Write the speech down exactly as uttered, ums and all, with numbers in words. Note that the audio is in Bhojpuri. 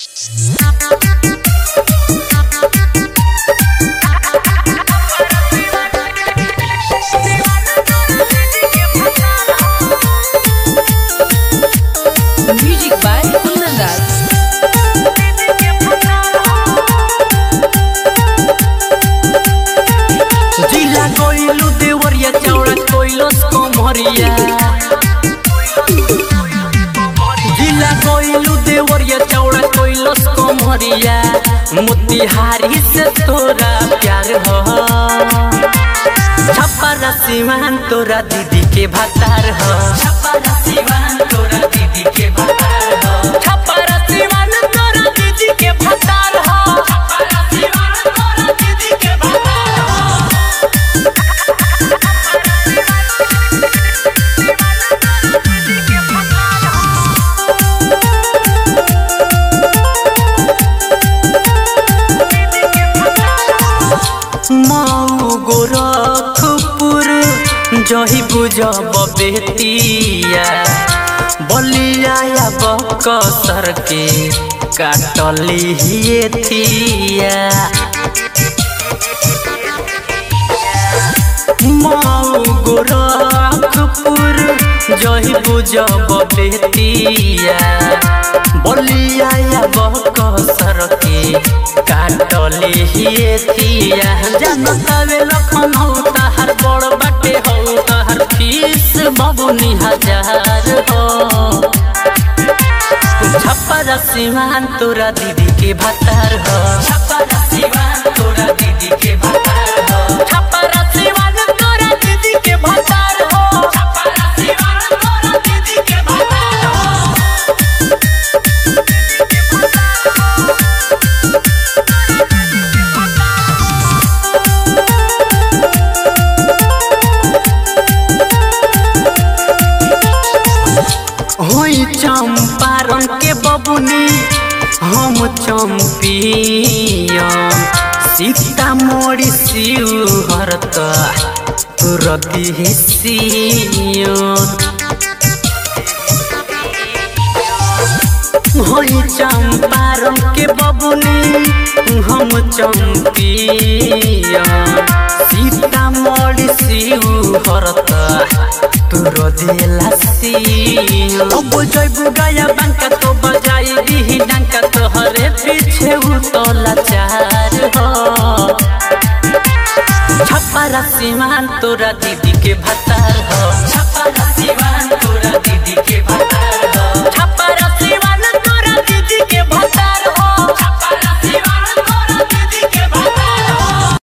Music by Kundan Das. जिला कोइलू देवरिया चौड़ा कोइलस कोमरिया जिला कोइलू देवरिया चौड़ा कोइलस कोमरिया मोतिहारी से तोरा प्यार हो छपरा सिवान तोरा दीदी के भतार हो छपरा सिवान तोरा दीदी के भतार हो छपरा सिवान तोरा दीदी के भतार हो छपरा सिवान तोरा दीदी के भतार हो मऊ गोरखपुर जही बुझब बेतिया बलिया या बकसर के काटली हिएथिया मऊ गोरखपुर जही बुझब बेतिया बलिया या बकसर के काटली हिएथिया जनतावे लखनऊ तहर बड़ बाटे हो तहर फीस बबुनी हजार हो छपरा सिवान तोरा दीदी के भतार हो छपरा सिवान तोरा दीदी के भतार हो छपरा सिवान तोरा दीदी के भतार हो छपरा सिवान तोरा दीदी के भतार हो होई चंपारण के बबुनी हम चंपियन सीतामढ़ी शिवहर तुरती सियन होई चंपारण के बबुनी हम चंपियन सीतामढ़ी शिवहर तुरदिला सियन अब जइबू गया बंका तो बजाई दी डंका तोहरे पीछे उतला चार हो छपरा सिवान तोरा दीदी के भतार हो छपरा सिवान तोरा दीदी के भतार